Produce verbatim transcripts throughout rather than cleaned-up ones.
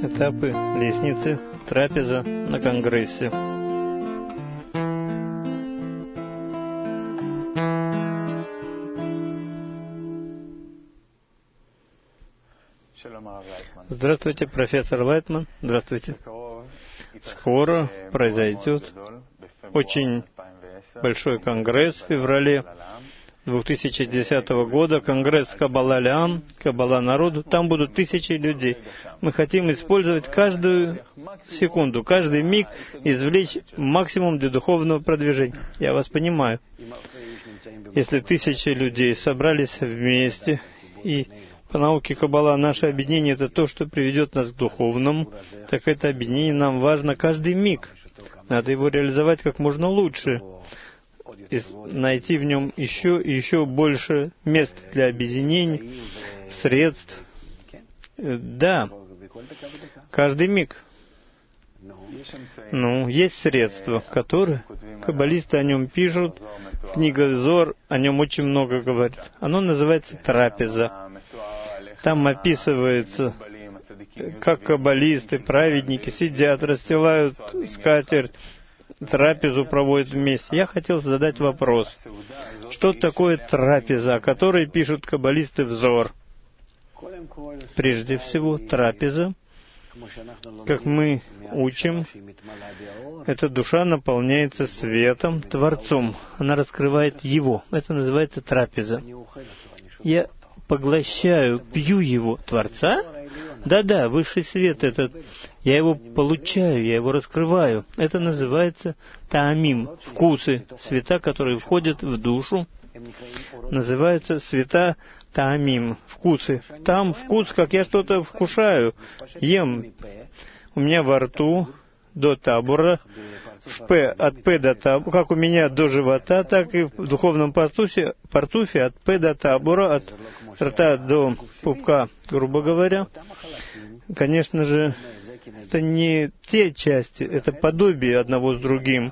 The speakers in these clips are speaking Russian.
Этапы лестницы, трапеза на Конгрессе. Здравствуйте, профессор Лайтман. Здравствуйте. Скоро произойдет очень большой конгресс в феврале две тысячи десятого года, конгресс Каббала Леам, Каббала народу. Там будут тысячи людей. Мы хотим использовать каждую секунду, каждый миг, извлечь максимум для духовного продвижения. Я вас понимаю. Если тысячи людей собрались вместе, и по науке Каббала наше объединение — это то, что приведет нас к духовному, так это объединение нам важно каждый миг. Надо его реализовать как можно лучше. И найти в нем еще и еще больше мест для объединений, средств. Да, каждый миг. Ну, есть средства, которые каббалисты о нем пишут, книга Зор о нем очень много говорит. Оно называется трапеза. Там описывается, как каббалисты, праведники сидят, расстилают скатерть, трапезу проводят вместе. Я хотел задать вопрос. Что такое трапеза, о которой пишут каббалисты в Зор? Прежде всего, трапеза, как мы учим, эта душа наполняется светом, Творцом. Она раскрывает Его. Это называется трапеза. Я поглощаю, пью Его, Творца? Да-да, высший свет этот. Я его получаю, я его раскрываю. Это называется таамим, вкусы, света, которые входят в душу. Называются света таамим, вкусы. Там вкус, как я что-то вкушаю, ем. У меня во рту до табора, в П, от П до табора, как у меня до живота, так и в духовном партуфе, партуфе от П до табора, от рта до пупка, грубо говоря. Конечно же, это не те части, это подобие одного с другим.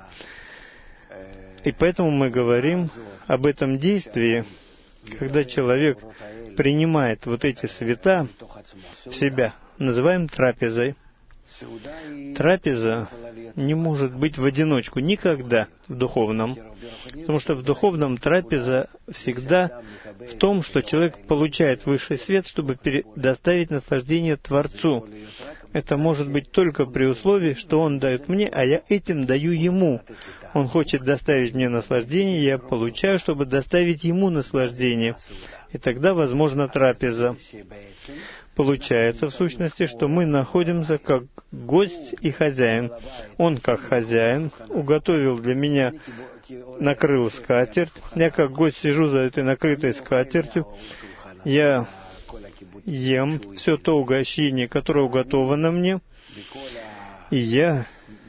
И поэтому мы говорим об этом действии, когда человек принимает вот эти света в себя, называем трапезой. Трапеза не может быть в одиночку никогда в духовном, потому что в духовном трапеза всегда в том, что человек получает высший свет, чтобы предоставить наслаждение Творцу. Это может быть только при условии, что Он дает мне, а я этим даю Ему. Он хочет доставить мне наслаждение, я получаю, чтобы доставить Ему наслаждение. И тогда возможна трапеза. Получается, в сущности, что мы находимся как гость и хозяин. Он, как хозяин, уготовил для меня, накрыл скатерть. Я, как гость, сижу за этой накрытой скатертью. Я ем все то угощение, которое уготовано мне. И я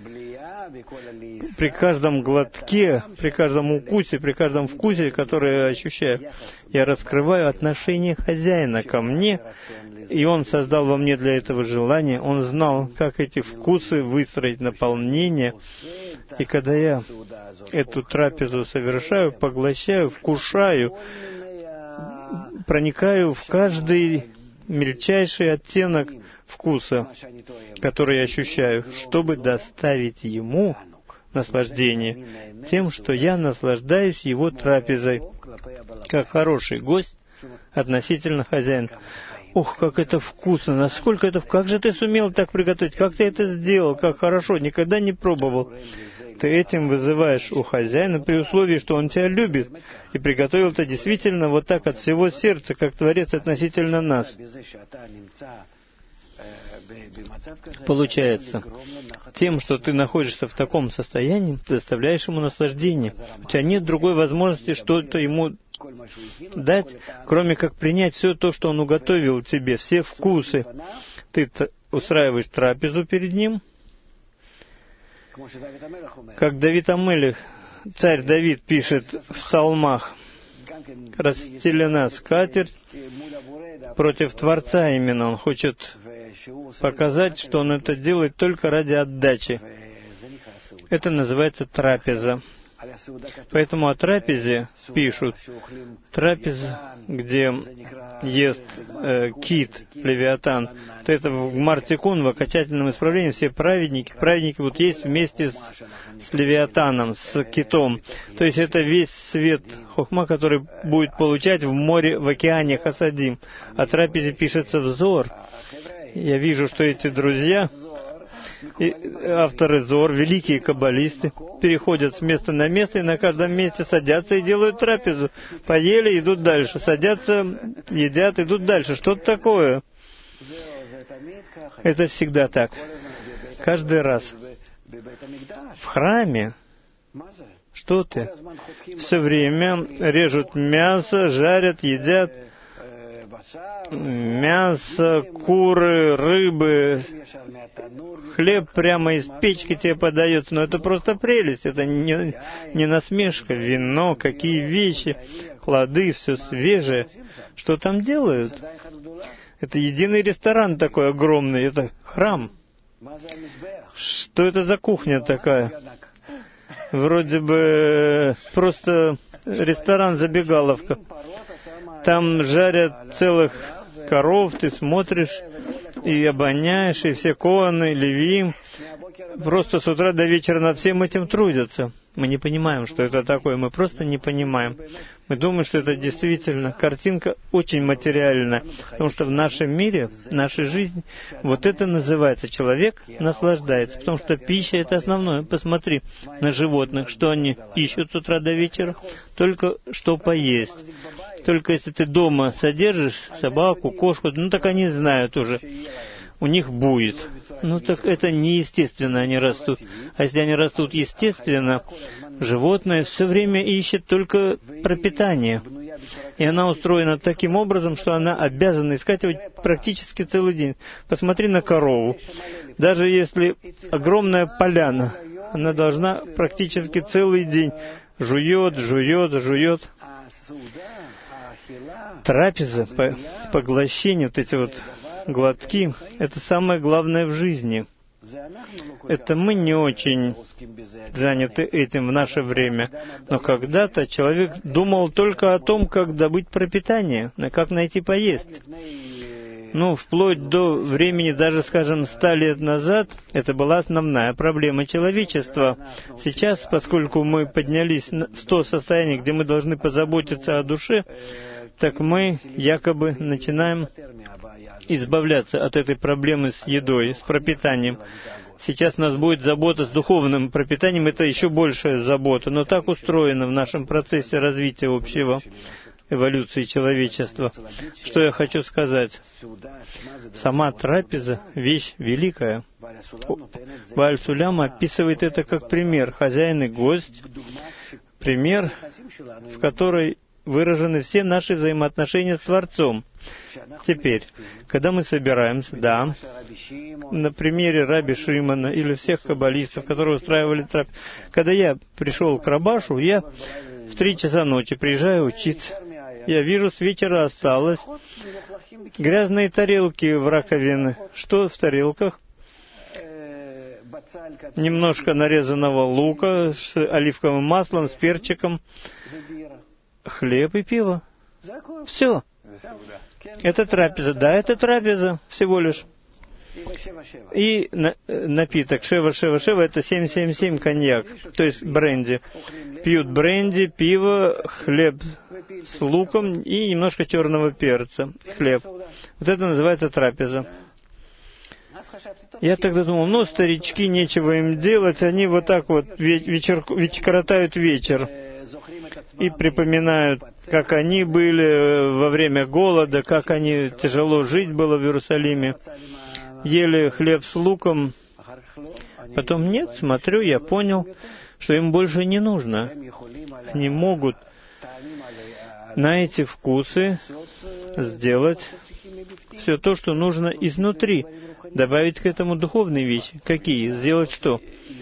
при каждом глотке, при каждом укусе, при каждом вкусе, который я ощущаю, я раскрываю отношение хозяина ко мне, и он создал во мне для этого желание, он знал, как эти вкусы выстроить, наполнение. И когда я эту трапезу совершаю, поглощаю, вкушаю, проникаю в каждый мельчайший оттенок вкуса, который я ощущаю, чтобы доставить ему наслаждение тем, что я наслаждаюсь его трапезой, как хороший гость относительно хозяина. Ух, как это вкусно! Насколько это... Как же ты сумел так приготовить? Как ты это сделал? Как хорошо! Никогда не пробовал. Ты этим вызываешь у хозяина при условии, что он тебя любит, и приготовил это действительно вот так от всего сердца, как Творец относительно нас. Получается, тем, что ты находишься в таком состоянии, ты доставляешь ему наслаждение. У тебя нет другой возможности что-то ему дать, кроме как принять все то, что он уготовил тебе, все вкусы. Ты устраиваешь трапезу перед ним, как Давид а-Мелех, царь Давид пишет в псалмах, расстелена скатерть против Творца именно. Он хочет показать, что он это делает только ради отдачи. Это называется трапеза. Поэтому о трапезе пишут: трапеза, где ест э, кит, левиатан, то это в Гмар-Тикун, в окончательном исправлении, все праведники, праведники будут есть вместе с, с левиатаном, с китом. То есть это весь свет хохма, который будет получать в море, в океане Хасадим. О трапезе пишется взор. Я вижу, что эти друзья, и авторы Зор, великие каббалисты, переходят с места на место и на каждом месте садятся и делают трапезу. Поели, идут дальше. Садятся, едят, идут дальше. Что-то такое. Это всегда так. Каждый раз. В храме. Что ты? Все время режут мясо, жарят, едят. Мясо, куры, рыбы, хлеб прямо из печки тебе подается. Но это просто прелесть, это не, не насмешка. Вино, какие вещи, плоды, все свежее. Что там делают? Это единый ресторан такой огромный, это храм. Что это за кухня такая? Вроде бы просто ресторан-забегаловка. Там жарят целых коров, ты смотришь и обоняешь, и все коаны, левиим. Просто с утра до вечера над всем этим трудятся. Мы не понимаем, что это такое, мы просто не понимаем. Мы думаем, что это действительно картинка очень материальная, потому что в нашем мире, в нашей жизни, вот это называется, человек наслаждается, потому что пища — это основное. Посмотри на животных, что они ищут с утра до вечера, только что поесть. Только если ты дома содержишь собаку, кошку, ну так они знают уже, у них будет. Ну так это неестественно, они растут. А если они растут естественно, животное все время ищет только пропитание. И она устроена таким образом, что она обязана искать его практически целый день. Посмотри на корову. Даже если огромная поляна, она должна практически целый день жует, жует, жует. Трапеза, поглощение, вот эти вот глотки, это самое главное в жизни. Это мы не очень заняты этим в наше время. Но когда-то человек думал только о том, как добыть пропитание, как найти поесть. Ну, вплоть до времени, даже, скажем, ста лет назад, это была основная проблема человечества. Сейчас, поскольку мы поднялись в то состояние, где мы должны позаботиться о душе, так мы якобы начинаем избавляться от этой проблемы с едой, с пропитанием. Сейчас у нас будет забота с духовным пропитанием, это еще большая забота, но так устроено в нашем процессе развития общего, эволюции человечества. Что я хочу сказать? Сама трапеза — вещь великая. Бааль Сулям описывает это как пример. Хозяин и гость. Пример, в который выражены все наши взаимоотношения с Творцом. Теперь, когда мы собираемся, да, на примере Раби Шимона или всех каббалистов, которые устраивали трапезу, когда я пришел к Рабашу, я в три часа ночи приезжаю учиться, я вижу, с вечера осталось грязные тарелки в раковине. Что в тарелках? Немножко нарезанного лука с оливковым маслом, с перчиком, хлеб и пиво. Все. Это трапеза. Да, это трапеза всего лишь. И на, напиток шева-шева-шева — это семь семь семь коньяк, то есть бренди. Пьют бренди, пиво, хлеб с луком и немножко черного перца. Хлеб. Вот это называется трапеза. Я тогда думал, ну, старички, нечего им делать, они вот так вот вечер, вечер, коротают вечер и припоминают, как они были во время голода, как они тяжело жить было в Иерусалиме. Ели хлеб с луком. Потом нет, смотрю, я понял, что им больше не нужно. Они могут на эти вкусы сделать все то, что нужно изнутри. Добавить к этому духовные вещи. Какие? Сделать что?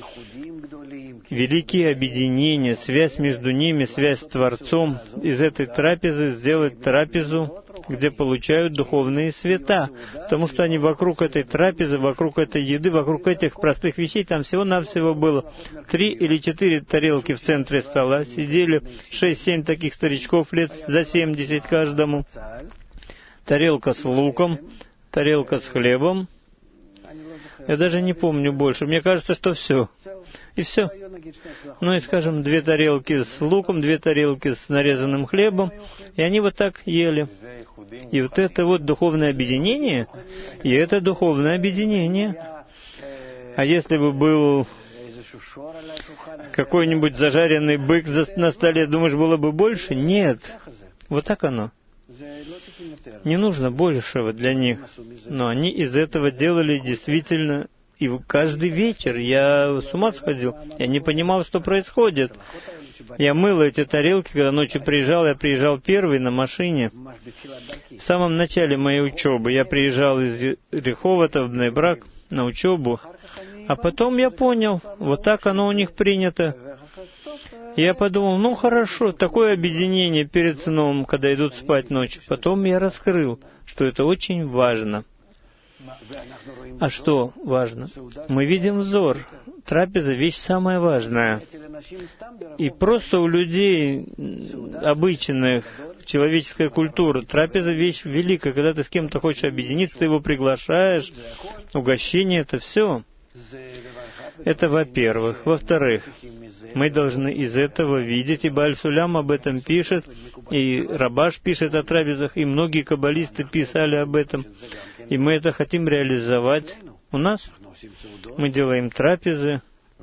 Великие объединения, связь между ними, связь с Творцом. Из этой трапезы сделать трапезу где получают духовные света, потому что они вокруг этой трапезы, вокруг этой еды, вокруг этих простых вещей, там всего-навсего было три или четыре тарелки в центре стола, сидели шесть-семь таких старичков лет за семьдесят каждому, тарелка с луком, тарелка с хлебом. Я даже не помню больше. Мне кажется, что все. И все. Ну и, скажем, две тарелки с луком, две тарелки с нарезанным хлебом. И они вот так ели. И вот это вот духовное объединение, и это духовное объединение. А если бы был какой-нибудь зажаренный бык на столе, думаешь, было бы больше? Нет. Вот так оно. Не нужно большего для них. Но они из этого делали действительно... И каждый вечер я с ума сходил. Я не понимал, что происходит. Я мыл эти тарелки, когда ночью приезжал. Я приезжал первый на машине. В самом начале моей учебы я приезжал из Реховата в Бней-Брак на учебу. А потом я понял, вот так оно у них принято. Я подумал, ну хорошо, такое объединение перед сном, когда идут спать ночью. Потом я раскрыл, что это очень важно. А что важно? Мы видим взор. Трапеза — вещь самая важная. И просто у людей обычных, человеческая культура, трапеза — вещь великая. Когда ты с кем-то хочешь объединиться, ты его приглашаешь, угощение — это все. Это во-первых. Во-вторых, мы должны из этого видеть, и Бааль Сулям об этом пишет, и Рабаш пишет о трапезах, и многие каббалисты писали об этом. И мы это хотим реализовать у нас. Мы делаем трапезы,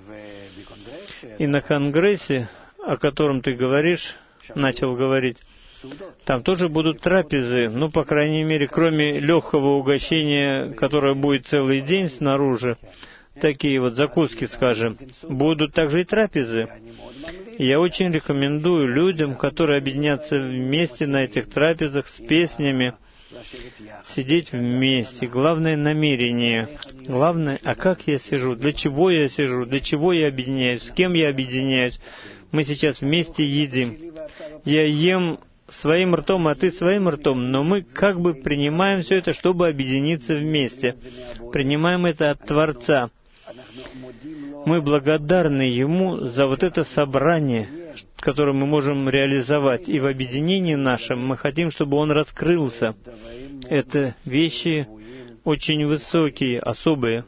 и на конгрессе, о котором ты говоришь, начал говорить, там тоже будут трапезы, ну, по крайней мере, кроме легкого угощения, которое будет целый день снаружи, такие вот закуски, скажем, будут также и трапезы. И я очень рекомендую людям, которые объединятся вместе на этих трапезах с песнями, сидеть вместе. Главное — намерение. Главное, а как я сижу, для чего я сижу, для чего я объединяюсь, с кем я объединяюсь. Мы сейчас вместе едим. Я ем своим ртом, а ты своим ртом, но мы как бы принимаем все это, чтобы объединиться вместе. Принимаем это от Творца. Мы благодарны Ему за вот это собрание, которое мы можем реализовать. И в объединении нашем мы хотим, чтобы Он раскрылся. Это вещи очень высокие, особые.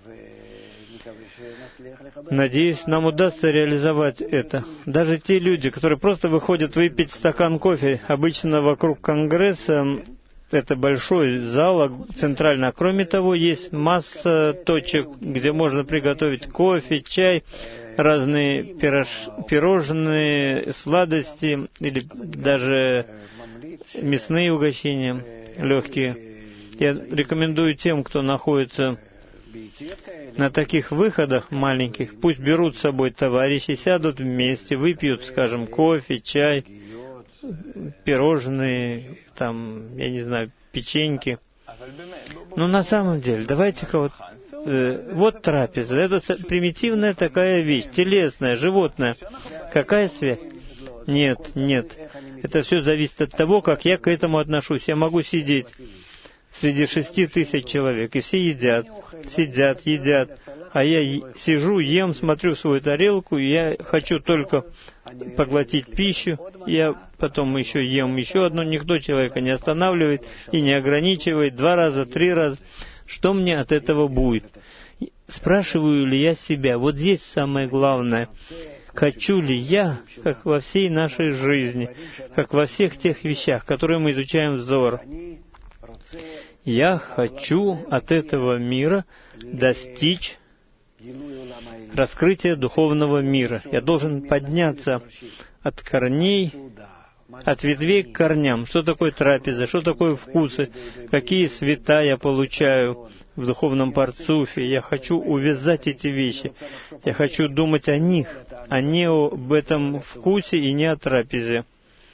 Надеюсь, нам удастся реализовать это. Даже те люди, которые просто выходят выпить стакан кофе, обычно вокруг Конгресса, это большой зал центральный, а кроме того, есть масса точек, где можно приготовить кофе, чай, разные пирож, пирожные, сладости или даже мясные угощения легкие. Я рекомендую тем, кто находится на таких выходах маленьких, пусть берут с собой товарищи, сядут вместе, выпьют, скажем, кофе, чай, пирожные, там, я не знаю, печеньки. Но на самом деле, давайте-ка вот, э, вот трапеза, это примитивная такая вещь, телесная, животная. Какая связь? Нет, нет. Это все зависит от того, как я к этому отношусь. Я могу сидеть среди шести тысяч человек, и все едят, сидят, едят, а я сижу, ем, смотрю в свою тарелку, и я хочу только поглотить пищу, я потом еще ем еще одну, никто человека не останавливает и не ограничивает два раза, три раза. Что мне от этого будет? Спрашиваю ли я себя? Вот здесь самое главное. Хочу ли я, как во всей нашей жизни, как во всех тех вещах, которые мы изучаем взор, я хочу от этого мира достичь раскрытия духовного мира. Я должен подняться от корней, от ветвей к корням. Что такое трапеза, что такое вкусы, какие света я получаю в духовном парцуфе. Я хочу увязать эти вещи. Я хочу думать о них, а не об этом вкусе и не о трапезе.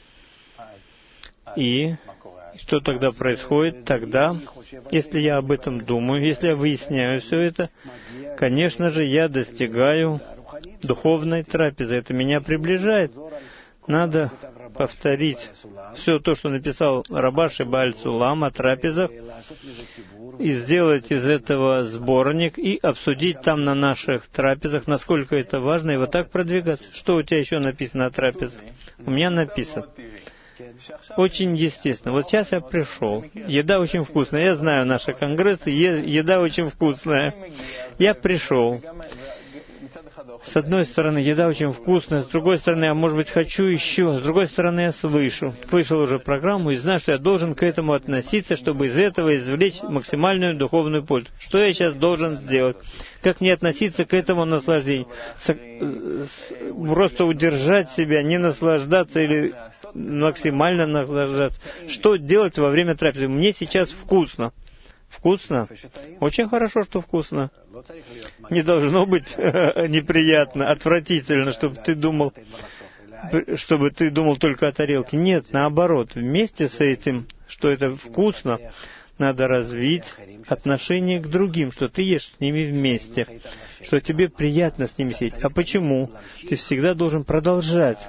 И что тогда происходит? Тогда, если я об этом думаю, если я выясняю все это, конечно же, я достигаю духовной трапезы. Это меня приближает. Надо повторить все то, что написал Рабаш и Бааль Сулам о трапезах, и сделать из этого сборник, и обсудить там на наших трапезах, насколько это важно, и вот так продвигаться. Что у тебя еще написано о трапезах? У меня написано. Очень естественно. Вот сейчас я пришел. Еда очень вкусная. Я знаю наши конгрессы, еда очень вкусная. Я пришел. С одной стороны, еда очень вкусная, с другой стороны, я, может быть, хочу еще, с другой стороны, я слышу. Слышал уже программу и знаю, что я должен к этому относиться, чтобы из этого извлечь максимальную духовную пользу. Что я сейчас должен сделать? Как мне относиться к этому наслаждению? Просто удержать себя, не наслаждаться или максимально наслаждаться. Что делать во время трапезы? Мне сейчас вкусно. Вкусно? Очень хорошо, что вкусно. Не должно быть неприятно, отвратительно, чтобы ты думал, чтобы ты думал только о тарелке. Нет, наоборот. Вместе с этим, что это вкусно, надо развить отношение к другим, что ты ешь с ними вместе, что тебе приятно с ними сидеть. А почему? Ты всегда должен продолжать.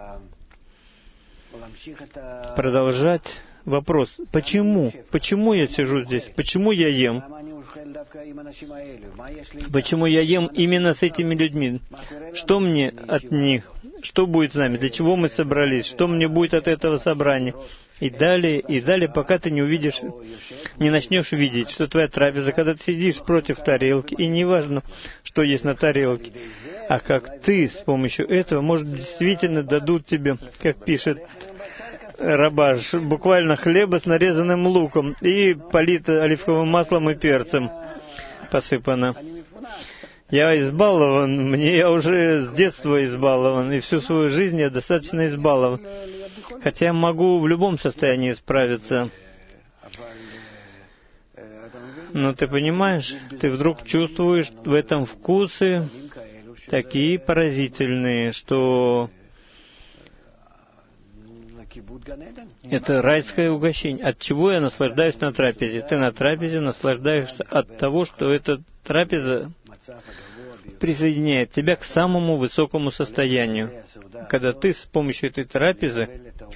Продолжать. Вопрос, почему? Почему я сижу здесь? Почему я ем? Почему я ем именно с этими людьми? Что мне от них? Что будет с нами? Для чего мы собрались? Что мне будет от этого собрания? И далее, и далее, пока ты не увидишь, не начнешь видеть, что твоя трапеза, когда ты сидишь против тарелки, и не важно, что есть на тарелке, а как ты с помощью этого, может, действительно дадут тебе, как пишет Рабаш, буквально хлеба с нарезанным луком и полито оливковым маслом и перцем посыпано. Я избалован, мне я уже с детства избалован, и всю свою жизнь я достаточно избалован. Хотя я могу в любом состоянии справиться. Но ты понимаешь, ты вдруг чувствуешь в этом вкусы такие поразительные, что это райское угощение. От чего я наслаждаюсь на трапезе? Ты на трапезе наслаждаешься от того, что эта трапеза присоединяет тебя к самому высокому состоянию. Когда ты с помощью этой трапезы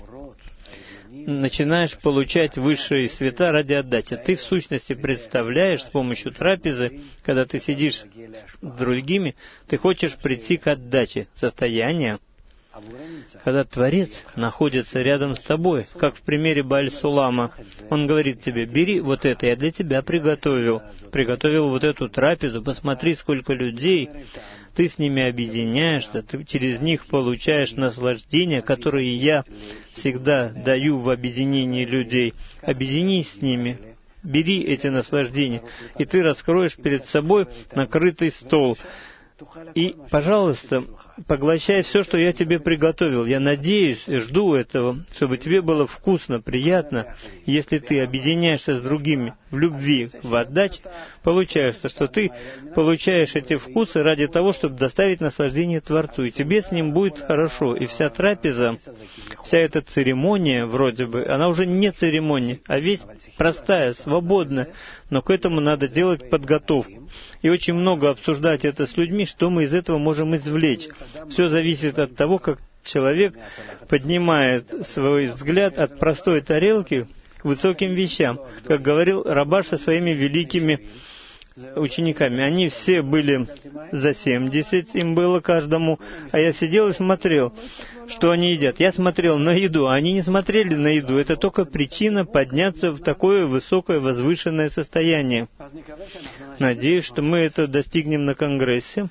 начинаешь получать высшие света ради отдачи. Ты в сущности представляешь с помощью трапезы, когда ты сидишь с другими, ты хочешь прийти к отдаче, состояние, когда Творец находится рядом с тобой, как в примере Бааль Сулама. Он говорит тебе, бери вот это, я для тебя приготовил. Приготовил вот эту трапезу, посмотри, сколько людей. Ты с ними объединяешься, ты через них получаешь наслаждение, которое я всегда даю в объединении людей. Объединись с ними, бери эти наслаждения, и ты раскроешь перед собой накрытый стол. И, пожалуйста, поглощай все, что я тебе приготовил. Я надеюсь и жду этого, чтобы тебе было вкусно, приятно. Если ты объединяешься с другими в любви, в отдаче, получается, что ты получаешь эти вкусы ради того, чтобы доставить наслаждение Творцу. И тебе с ним будет хорошо. И вся трапеза, вся эта церемония, вроде бы, она уже не церемония, а весь простая, свободная. Но к этому надо делать подготовку. И очень много обсуждать это с людьми, что мы из этого можем извлечь. Все зависит от того, как человек поднимает свой взгляд от простой тарелки к высоким вещам. Как говорил Рабаш со своими великими учениками. Они все были за семьдесят, им было каждому, а я сидел и смотрел, что они едят. Я смотрел на еду, а они не смотрели на еду. Это только причина подняться в такое высокое, возвышенное состояние. Надеюсь, что мы это достигнем на Конгрессе.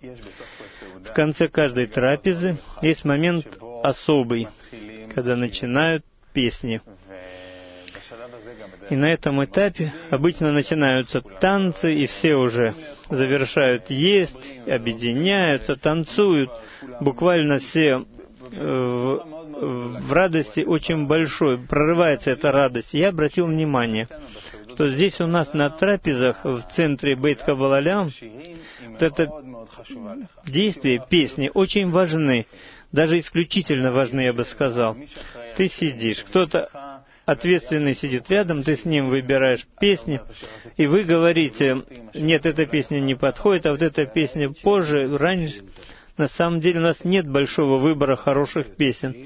В конце каждой трапезы есть момент особый, когда начинают песни. И на этом этапе обычно начинаются танцы, и все уже завершают есть, объединяются, танцуют. Буквально все в, в радости очень большой, прорывается эта радость. Я обратил внимание, что здесь у нас на трапезах в центре Бейт Каббал-Олям вот это действие, песни очень важны, даже исключительно важны, я бы сказал. Ты сидишь, кто-то ответственный сидит рядом, ты с ним выбираешь песни, и вы говорите, нет, эта песня не подходит, а вот эта песня позже, раньше. На самом деле у нас нет большого выбора хороших песен.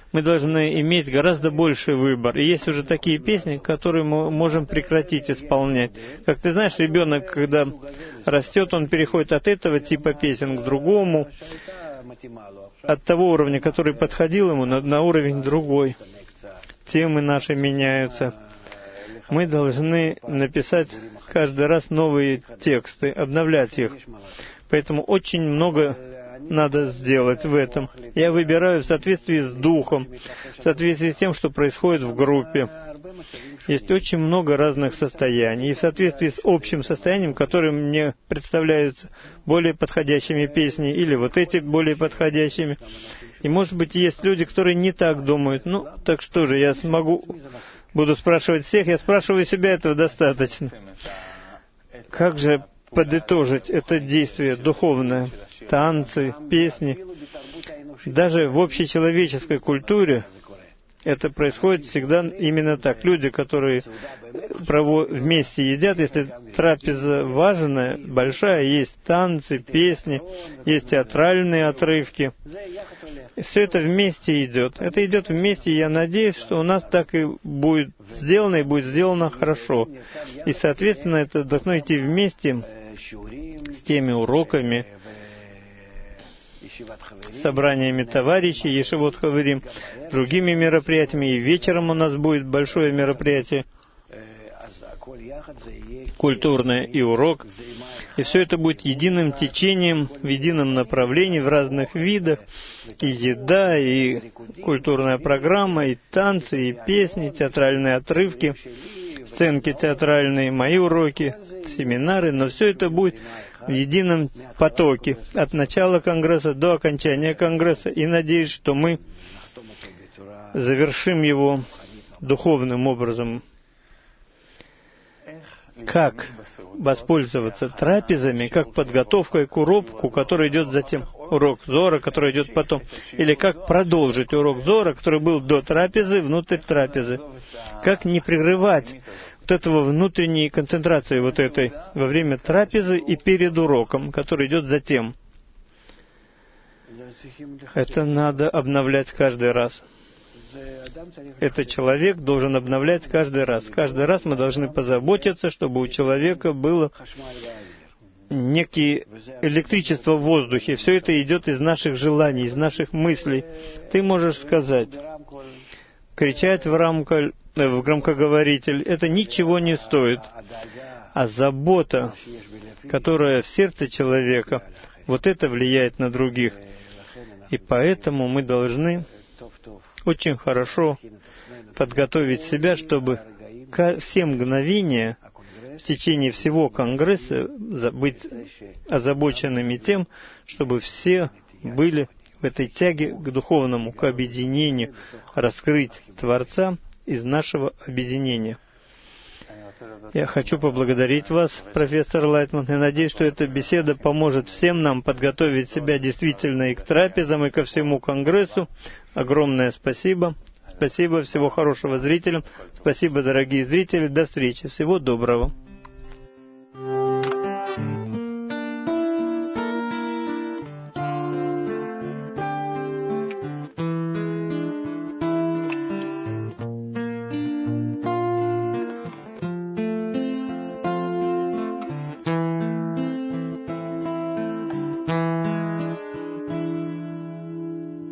Мы должны иметь гораздо больший выбор. И есть уже такие песни, которые мы можем прекратить исполнять. Как ты знаешь, ребенок, когда растет, он переходит от этого типа песен к другому, от того уровня, который подходил ему, на, на уровень другой. Темы наши меняются. Мы должны написать каждый раз новые тексты, обновлять их. Поэтому очень много надо сделать в этом. Я выбираю в соответствии с духом, в соответствии с тем, что происходит в группе. Есть очень много разных состояний. И в соответствии с общим состоянием, которые мне представляются более подходящими песни, или вот эти более подходящими. И, может быть, есть люди, которые не так думают. Ну, так что же, я смогу... Буду спрашивать всех, я спрашиваю себя, этого достаточно. Как же подытожить это действие духовное? Танцы, песни. Даже в общечеловеческой культуре это происходит всегда именно так. Люди, которые вместе едят, если трапеза важная, большая, есть танцы, песни, есть театральные отрывки. Все это вместе идет. Это идет вместе, и я надеюсь, что у нас так и будет сделано, и будет сделано хорошо. И, соответственно, это должно идти вместе с теми уроками, собраниями товарищей, Ешивот Хаверим, другими мероприятиями. И вечером у нас будет большое мероприятие, культурное и урок. И все это будет единым течением, в едином направлении, в разных видах. И еда, и культурная программа, и танцы, и песни, театральные отрывки, сценки театральные, мои уроки, семинары. Но все это будет в едином потоке от начала Конгресса до окончания Конгресса. И надеюсь, что мы завершим его духовным образом. Как воспользоваться трапезами, как подготовкой к уроку, который идет затем, урок Зора, который идет потом, или как продолжить урок Зора, который был до трапезы, внутрь трапезы. Как не прерывать вот этого внутренней концентрации вот этой во время трапезы и перед уроком, который идет затем. Это надо обновлять каждый раз. Этот человек должен обновлять каждый раз. Каждый раз мы должны позаботиться, чтобы у человека было некие электричество в воздухе. Все это идет из наших желаний, из наших мыслей. Ты можешь сказать, кричать в, рамко, в громкоговоритель, это ничего не стоит. А забота, которая в сердце человека, вот это влияет на других. И поэтому мы должны очень хорошо подготовить себя, чтобы все мгновения в течение всего Конгресса быть озабоченными тем, чтобы все были в этой тяге к духовному, к объединению, раскрыть Творца из нашего объединения. Я хочу поблагодарить вас, профессор Лайтман, и надеюсь, что эта беседа поможет всем нам подготовить себя действительно и к трапезам, и ко всему Конгрессу. Огромное спасибо. Спасибо, всего хорошего зрителям. Спасибо, дорогие зрители. До встречи. Всего доброго.